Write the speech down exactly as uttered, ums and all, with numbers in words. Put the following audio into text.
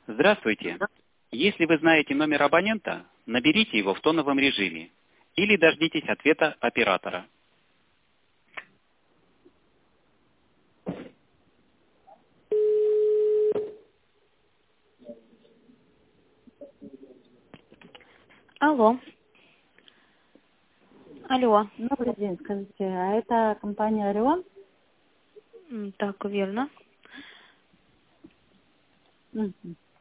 Здравствуйте. Если вы знаете номер абонента, наберите его в тоновом режиме или дождитесь ответа оператора. Алло. Алло. Добрый день, скажите, а это компания Орион? М, Так, верно. Мгм.